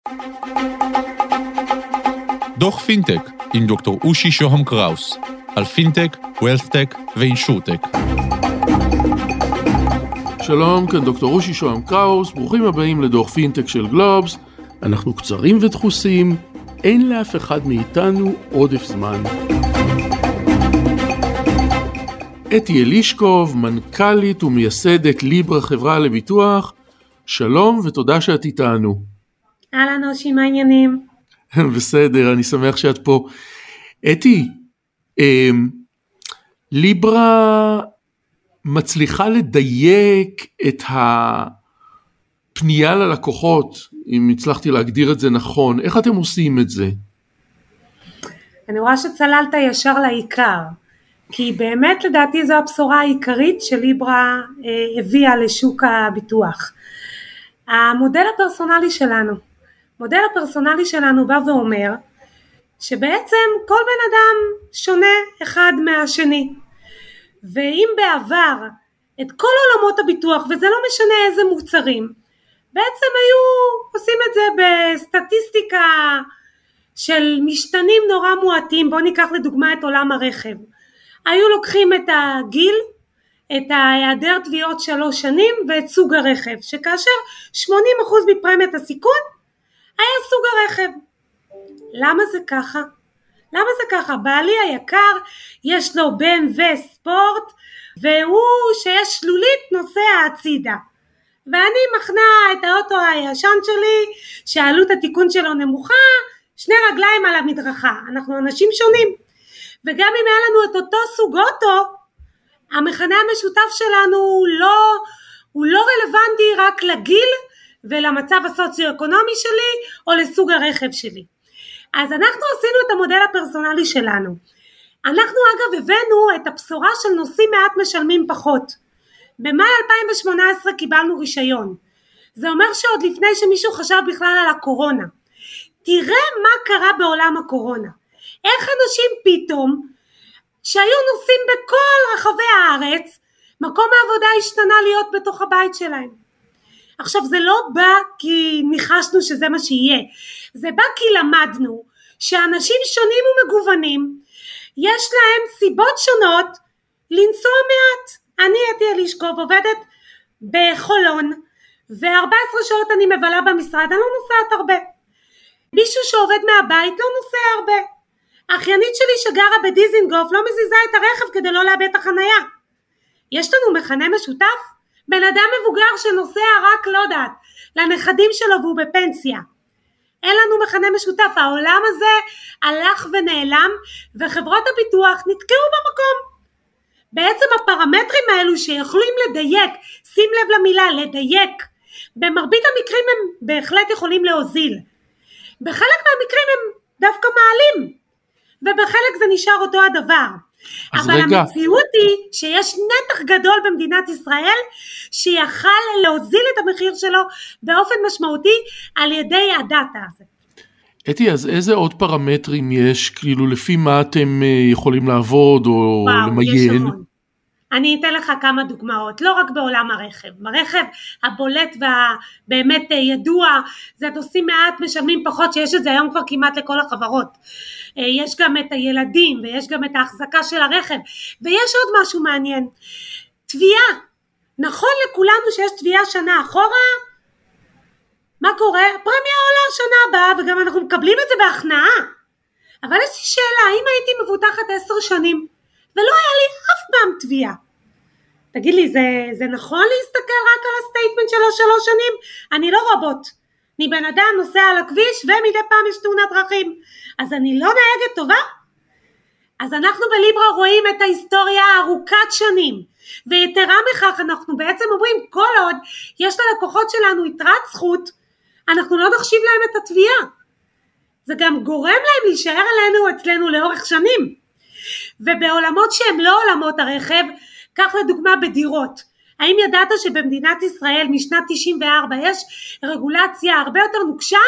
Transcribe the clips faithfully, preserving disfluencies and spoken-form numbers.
דוח פינטק עם דוקטור אושי שוהם קראוס, על פינטק, ווילת'טק ואינשורטק. שלום, כאן דוקטור אושי שוהם קראוס, ברוכים הבאים לדוח פינטק של גלובס. אנחנו קצרים ודחוסים, אין לאף אחד מאיתנו עודף זמן. אתי אלישקוב, מנכ"לית ומייסדת ליברה חברה לביטוח, שלום ותודה שאת איתנו. אהלן אושי, מה העניינים? בסדר, אני שמח שאת פה. אתי, ליברה מצליחה לדייק את הפנייה ללקוחות, אם הצלחתי להגדיר את זה נכון. איך אתם עושים את זה? אני רואה שצללת ישר לעיקר, כי באמת לדעתי זו הבשורה העיקרית שליברה אה, הביאה לשוק הביטוח. המודל הפרסונלי שלנו, מודל הפרסונלי שלנו בא ואומר, שבעצם כל בן אדם שונה אחד מהשני, ואם בעבר את כל עולמות הביטוח, וזה לא משנה איזה מוצרים, בעצם היו עושים את זה בסטטיסטיקה של משתנים נורא מועטים. בואו ניקח לדוגמה את עולם הרכב, היו לוקחים את הגיל, את ההיעדר תביעות שלוש שנים ואת סוג הרכב, שכאשר שמונים אחוז מפרמיית הסיכון היה סוג הרכב. למה זה ככה? למה זה ככה? בעלי היקר יש לו בי אם דאבליו ספורט, והוא שיש שלולית נוסע הצידה, ואני מכנה את האוטו הישן שלי שעלות התיקון שלו נמוכה, שני רגליים על המדרכה. אנחנו אנשים שונים, וגם אם היה לנו את אותו סוג אוטו, המכנה המשותף שלנו הוא לא, הוא לא רלוונטי רק לגיל ולמצב הסוציו-אקונומי שלי או לסוג הרכב שלי. אז אנחנו עשינו את המודל הפרסונלי שלנו. אנחנו אגב הבאנו את הבשורה של נוסעים מעט משלמים פחות. במאי אלפיים ושמונה עשרה קיבלנו רישיון. זה אומר שעוד לפני שמישהו חשב בכלל על הקורונה. תראה מה קרה בעולם הקורונה. איך אנשים פתאום שהיו נוסעים בכל רחבי הארץ, מקום העבודה השתנה להיות בתוך הבית שלהם. עכשיו זה לא בא כי ניחשנו שזה מה שיהיה, זה בא כי למדנו שאנשים שונים ומגוונים, יש להם סיבות שונות לנסוע מעט. אני אתי אלישקוב עובדת בחולון, ו-ארבע עשרה שעות אני מבלה במשרד, אני לא נוסעת הרבה. מישהו שעובד מהבית לא נוסע הרבה. האחיינית שלי שגרה בדיזינגוף לא מזיזה את הרכב כדי לא לאבד את החנייה. יש לנו מכנה משותף? בן אדם מבוגר שנוסע רק לא יודעת לנכדים שלו והוא בפנסיה. אין לנו מכנה משותף. העולם הזה הלך ונעלם, וחברות הביטוח נתקעו במקום. בעצם הפרמטרים האלו שיכולים לדייק, שים לב למילה לדייק, במרבית המקרים הם בהחלט יכולים להוזיל. בחלק מהמקרים הם דווקא מעלים, ובחלק זה נשאר אותו הדבר. אבל רגע. המציאות היא שיש נתח גדול במדינת ישראל שיכל להוזיל את המחיר שלו באופן משמעותי על ידי הדאטה הזה. אתי, אז איזה עוד פרמטרים יש, כאילו לפי מה אתם יכולים לעבוד או וואו, למיין? אני אתן לך כמה דוגמאות, לא רק בעולם הרכב. הרכב הבולט והבאמת ידוע, זה נוסעים מעט משלמים פחות, שיש את זה היום כבר כמעט לכל החברות. יש גם את הילדים, ויש גם את ההחזקה של הרכב, ויש עוד משהו מעניין. תביעה, נכון לכולנו שיש תביעה שנה אחורה? מה קורה? פרמיה עולה שנה הבאה, וגם אנחנו מקבלים את זה בהכנעה. אבל יש לי שאלה, האם הייתי מבוטחת עשר שנים, ולא היה לי אף פעם תביעה? תגיד לי, זה, זה נכון להסתכל רק על הסטייטמנט שלו שלוש שנים? אני לא רובוט. אני בן אדם נוסע על הכביש, ומדי פעם יש תאונת דרכים. אז אני לא נהגת טובה? אז אנחנו בליברה רואים את ההיסטוריה הארוכת שנים. ויתרה מכך, אנחנו בעצם אומרים, כל עוד יש ללקוחות שלנו יתרת זכות, אנחנו לא נחשיב להם את התביעה. זה גם גורם להם להישאר עלינו, אצלנו לאורך שנים. ובעולמות שהם לא עולמות הרכב, כך לדוגמה בדירות. האם ידעת שבמדינת ישראל משנת תשעים וארבע יש רגולציה הרבה יותר נוקשה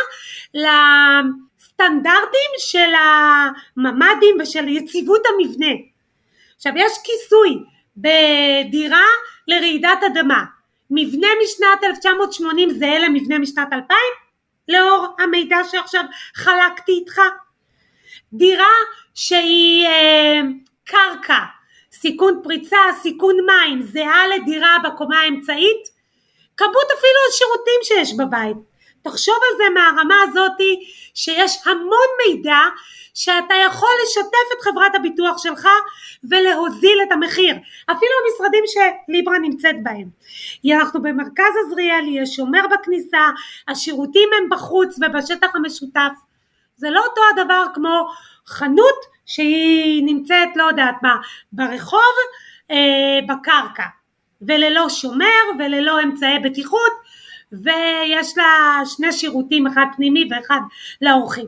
לסטנדרטים של הממדים ושל יציבות המבנה? עכשיו יש כיסוי בדירה לרעידת אדמה. מבנה משנת אלף תשע מאות שמונים זהה למבנה משנת אלפיים? לאור המידע שעכשיו חלקתי איתך? דירה שהיא אה, קרקע, סיכון פריצה, סיכון מים, זהה לדירה בקומה האמצעית, כמות אפילו השירותים שיש בבית. תחשוב על זה מהרמה הזאת שיש המון מידע שאתה יכול לשתף את חברת הביטוח שלך ולהוזיל את המחיר, אפילו המשרדים שליברה נמצאת בהם. אנחנו במרכז עזריאלי, יש שומר בכניסה, השירותים הם בחוץ ובשטח המשותף. זה לא אותו הדבר כמו חנות שהיא נמצאת לא יודעת מה ברחוב, אה, בקרקע, וללא שומר וללא אמצעי בטיחות, ויש לה שני שירותים, אחד פנימי ואחד לאורחים.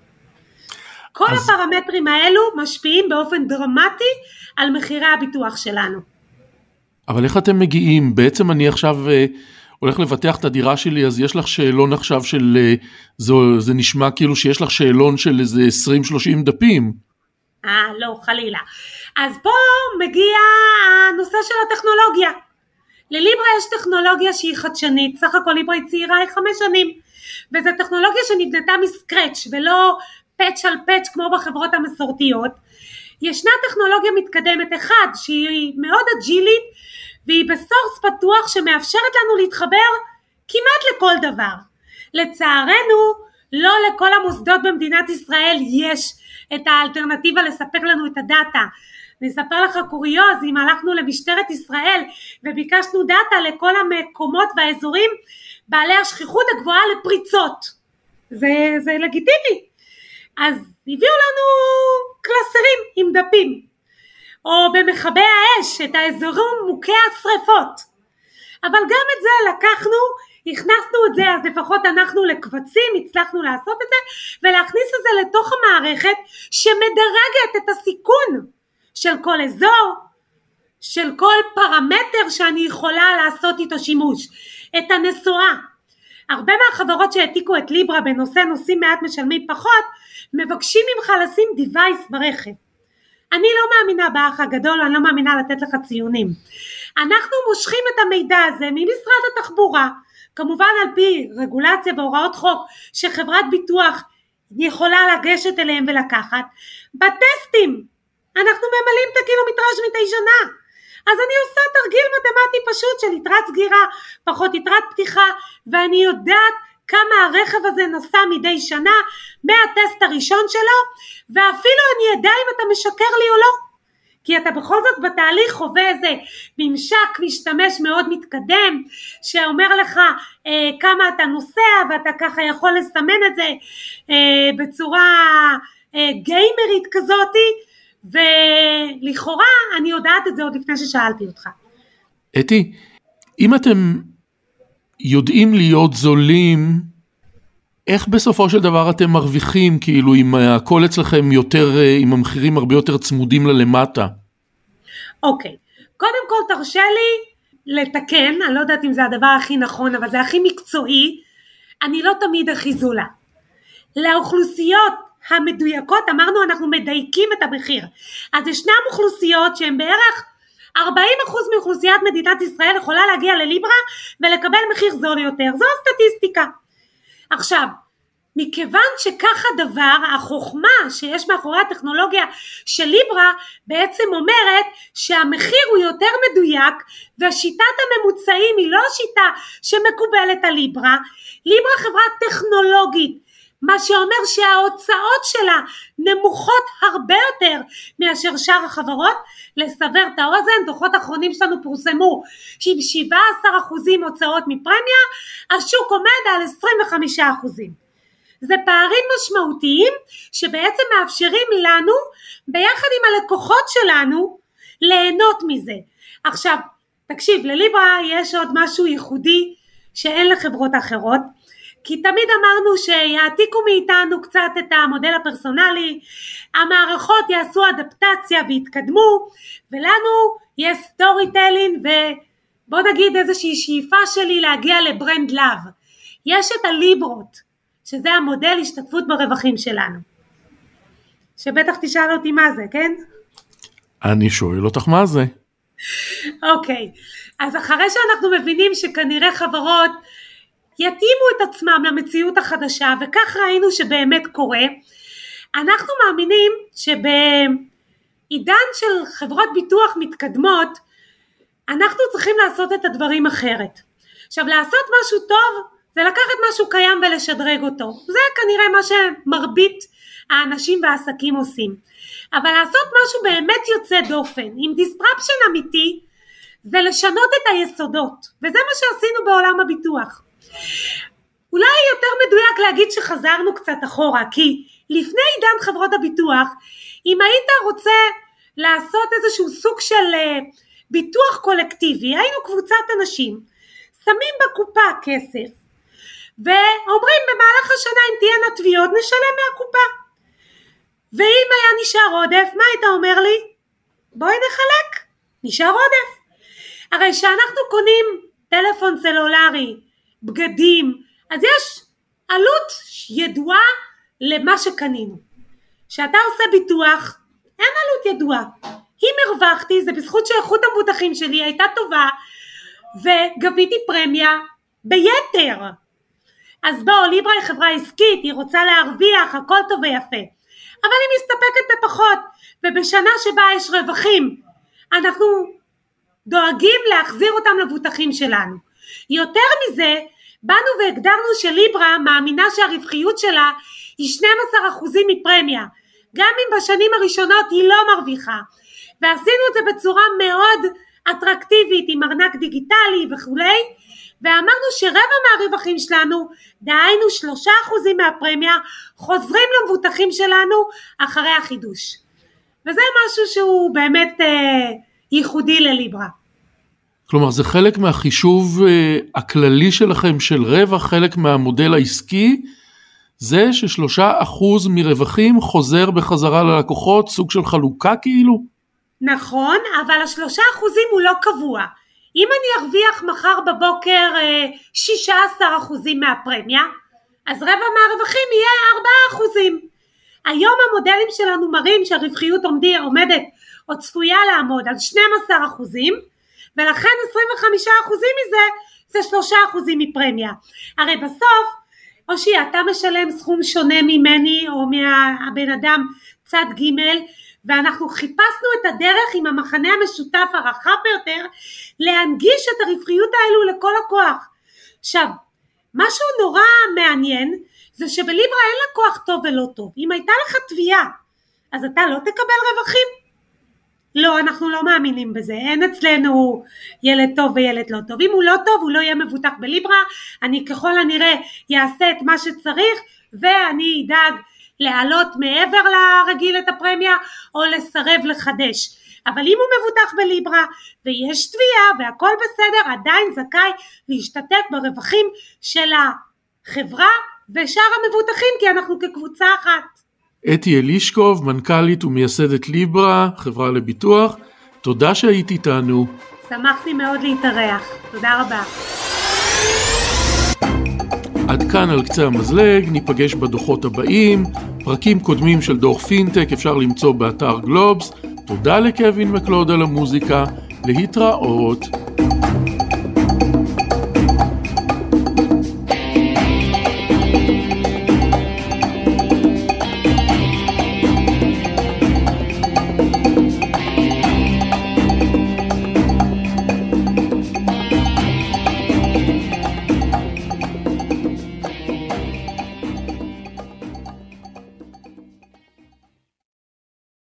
כל אז... הפרמטרים האלו משפיעים באופן דרמטי על מחירי הביטוח שלנו. אבל איך אתם מגיעים? בעצם אני עכשיו הולך לבטח את הדירה שלי, אז יש לך שאלון עכשיו של, זה, זה נשמע כאילו שיש לך שאלון של איזה עשרים שלושים דפים. אה, לא, חלילה. אז פה מגיע הנושא של הטכנולוגיה. לליברה יש טכנולוגיה שהיא חדשנית, סך הכל ליברה היא צעירה, היא חמש שנים, וזו טכנולוגיה שנבנתה מסקרץ' ולא פאץ' על פאץ' כמו בחברות המסורתיות. ישנה טכנולוגיה מתקדמת אחד שהיא מאוד אג'ילית, והיא בסורס פתוח שמאפשרת לנו להתחבר כמעט לכל דבר. לצערנו, לא לכל המוסדות במדינת ישראל יש את האלטרנטיבה לספק לנו את הדאטה. אני אספר לך קוריוז, אם הלכנו למשטרת ישראל וביקשנו דאטה לכל המקומות והאזורים בעלי השכיחות הגבוהה לפריצות, זה, זה לגיטימי. אז הביאו לנו קלסרים עם דפים, או במכבי האש את האזורים מוכי השריפות, אבל גם את זה לקחנו, הכנסנו את זה, אז לפחות אנחנו לקבצים הצלחנו לעשות את זה, ולהכניס את זה לתוך המערכת שמדרגת את הסיכון של כל אזור, של כל פרמטר שאני יכולה לעשות איתו שימוש, את הנסועה. הרבה מהחברות שהעתיקו את ליברה בנושא נוסעים מעט משלמים פחות, מבקשים ממך לשים דיווייס ברכב. אני לא מאמינה באח הגדול, אני לא מאמינה לתת לך ציונים. אנחנו מושכים את המידע הזה ממשרד התחבורה, כמובן על פי רגולציה והוראות חוק שחברת ביטוח יכולה לגשת אליהם ולקחת. בטסטים אנחנו ממלאים את הקילומטראז' מדי שנה, אז אני עושה תרגיל מתמטי פשוט של יתרת סגירה פחות יתרת פתיחה, ואני יודעת כמה הרכב הזה נוסע מדי שנה מהטסט הראשון שלו, ואפילו אני אדע אם אתה משקר לי או לא, כי אתה בכל זאת בתהליך חווה איזה ממשק משתמש מאוד מתקדם, שאומר לך אה, כמה אתה נוסע, ואתה ככה יכול לסמן את זה אה, בצורה אה, גיימרית כזאתי, ולכאורה אני יודעת את זה עוד לפני ששאלתי אותך. אתי, אם אתם יודעים להיות זולים, איך בסופו של דבר אתם מרוויחים, כאילו אם הכל אצלכם יותר, עם המחירים הרבה יותר צמודים ללמטה? אוקיי, קודם כל תרשה לי לתקן, אני לא יודעת אם זה הדבר הכי נכון, אבל זה הכי מקצועי, אני לא תמיד הכי זולה. לאוכלוסיות המדויקות, אמרנו אנחנו מדייקים את המחיר, אז ישנם אוכלוסיות שהן בערך ארבעים אחוז מאוכלוסיית מדינת ישראל יכולה להגיע לליברה ולקבל מחיר זול יותר, זו הסטטיסטיקה. עכשיו, מכיוון שכך הדבר, החוכמה שיש מאחורי הטכנולוגיה של ליברה בעצם אומרת שהמחיר הוא יותר מדויק, והשיטת הממוצעים היא לא שיטה שמקובלת על ליברה. ליברה חברה טכנולוגית, מה שאומר שההוצאות שלה נמוכות הרבה יותר מאשר שאר החברות. לסבר את האוזן, דוחות אחרונים שלנו פורסמו עם שבעה עשר אחוזים הוצאות מפרמיה, השוק עומד על עשרים וחמישה אחוזים. זה פערים משמעותיים שבעצם מאפשרים לנו ביחד עם הלקוחות שלנו ליהנות מזה. עכשיו תקשיב, לליברה יש עוד משהו ייחודי שאין לחברות אחרות, כי תמיד אמרנו שיעתיקו מאיתנו קצת את המודל הפרסונלי, המערכות יעשו אדפטציה והתקדמו, ולנו יש סטורי טיילינג, ובוא נגיד איזושהי שאיפה שלי להגיע לברנד לב. יש את הליברות, שזה המודל השתתפות ברווחים שלנו. שבטח תשאל אותי מה זה, כן? אני שואל אותך מה זה. אוקיי, אז אחרי שאנחנו מבינים שכנראה חברות יתאימו את עצמם למציאות החדשה, וכך ראינו שבאמת קורה. אנחנו מאמינים שבעידן של חברות ביטוח מתקדמות, אנחנו צריכים לעשות את הדברים אחרת. עכשיו, לעשות משהו טוב, זה לקחת משהו קיים ולשדרג אותו. זה כנראה מה שמרבית האנשים והעסקים עושים. אבל לעשות משהו באמת יוצא דופן, עם disruption אמיתי, זה לשנות את היסודות. וזה מה שעשינו בעולם הביטוח. אולי יותר מדויק להגיד שחזרנו קצת אחורה, כי לפני עידן חברות הביטוח, אם היית רוצה לעשות איזשהו סוג של ביטוח קולקטיבי, היינו קבוצת אנשים, שמים בקופה כסף, ואומרים במהלך השנה אם תהיינה תביעות נשלם מהקופה, ואם היה נשאר עודף, מה היית אומר לי? בואי נחלק, נשאר עודף. הרי שאנחנו קונים טלפון סלולרי, בגדים, אז יש עלות ידועה למה שקנינו. כשאתה עושה ביטוח, אין עלות ידועה. אם הרווחתי, זה בזכות שאיכות המבוטחים שלי הייתה טובה, וגביתי פרמיה ביתר. אז בואו, ליברה היא חברה עסקית, היא רוצה להרוויח, הכל טוב ויפה. אבל היא מסתפקת בפחות, ובשנה שבה יש רווחים, אנחנו דואגים להחזיר אותם למבוטחים שלנו. יותר מזה, באנו והגדרנו שליברה מאמינה שהרווחיות שלה היא שנים עשר אחוזים מפרמיה, גם אם בשנים הראשונות היא לא מרוויחה, ועשינו את זה בצורה מאוד אטרקטיבית עם ארנק דיגיטלי וכולי, ואמרנו שרבע מהרווחים שלנו, דהיינו שלושה אחוזים מהפרמיה, חוזרים למבוטחים שלנו אחרי החידוש. וזה משהו שהוא באמת אה, ייחודי לליברה. כלומר, זה חלק מהחישוב אה, הכללי שלכם של רווח, חלק מהמודל העסקי, זה ששלושה אחוז מרווחים חוזר בחזרה ללקוחות, סוג של חלוקה כאילו? נכון, אבל השלושה אחוזים הוא לא קבוע. אם אני ארוויח מחר בבוקר שישה עשר אחוזים מהפרמיה, אז רבע מהרווחים יהיה ארבעה אחוזים. היום המודלים שלנו מראים שהרווחיות עומדת או צפויה לעמוד על שנים עשר אחוזים, ולכן עשרים וחמישה אחוזים מזה זה שלושה אחוזים מפרמיה. הרי בסוף, או שאתה משלם סכום שונה ממני או מהבן אדם צד ג', ואנחנו חיפשנו את הדרך עם המחנה המשותף הרחב ביותר, להנגיש את הרווחיות האלו לכל הכוח. עכשיו, משהו נורא מעניין, זה שבליברה אין לקוח טוב ולא טוב. אם הייתה לך תביעה, אז אתה לא תקבל רווחים? לא, אנחנו לא מאמינים בזה. אין אצלנו ילד טוב וילד לא טוב. אם הוא לא טוב, הוא לא יהיה מבוטח בליברה. אני ככל הנראה יעשה את מה שצריך, ואני אדאג להעלות מעבר לרגיל את הפרמיה, או לסרב לחדש. אבל אם הוא מבוטח בליברה, ויש תביעה, והכל בסדר, עדיין זכאי להשתתף ברווחים של החברה, ושאר המבוטחים, כי אנחנו כקבוצה אחת. אתי אלישקוב, מנכ"לית ומייסדת ליברה, חברה לביטוח, תודה שהיית איתנו. שמחתי מאוד להתארח, תודה רבה. עד כאן על קצה המזלג, ניפגש בדוחות הבאים, פרקים קודמים של דוח פינטק אפשר למצוא באתר גלובס, תודה לקווין מקלוד על המוזיקה, להתראות.